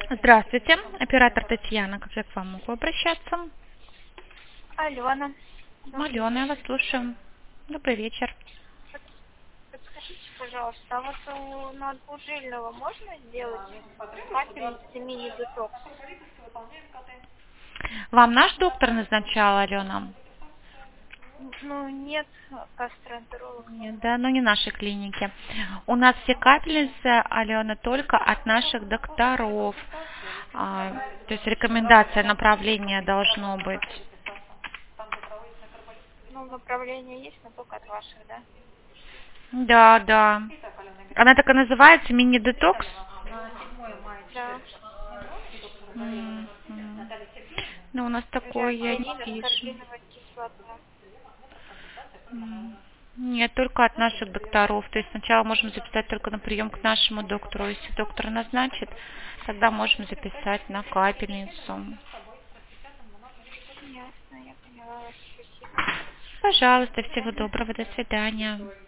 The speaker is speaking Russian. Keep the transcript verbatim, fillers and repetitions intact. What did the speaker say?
Здравствуйте, оператор Татьяна, как я к вам могу обращаться? Алена, добрый Алена, я вас вечер. слушаю. Добрый вечер. Подскажите, пожалуйста, а вот у, на двужильного можно сделать капельницы мини-детокс? Вам наш доктор назначал, Алена? Ну, нет, гастроэнтеролог. Нет, да, но не нашей клиники. У нас все капельницы, Алена, только от наших докторов. А, то есть рекомендация направления должно быть. Ну, направление есть, но только от ваших, да? Да, да. Она так и называется, мини-детокс? Да. М, м. Ну, у нас такое я не Радиолин, вижу. аскорбиновая кислота. М. Нет, только от наших докторов. То есть сначала можем записать только на прием к нашему доктору. Если доктор назначит, тогда можем записать на капельницу. Ясно, я поняла вас. Спасибо. Пожалуйста, До всего свидания. доброго, до свидания.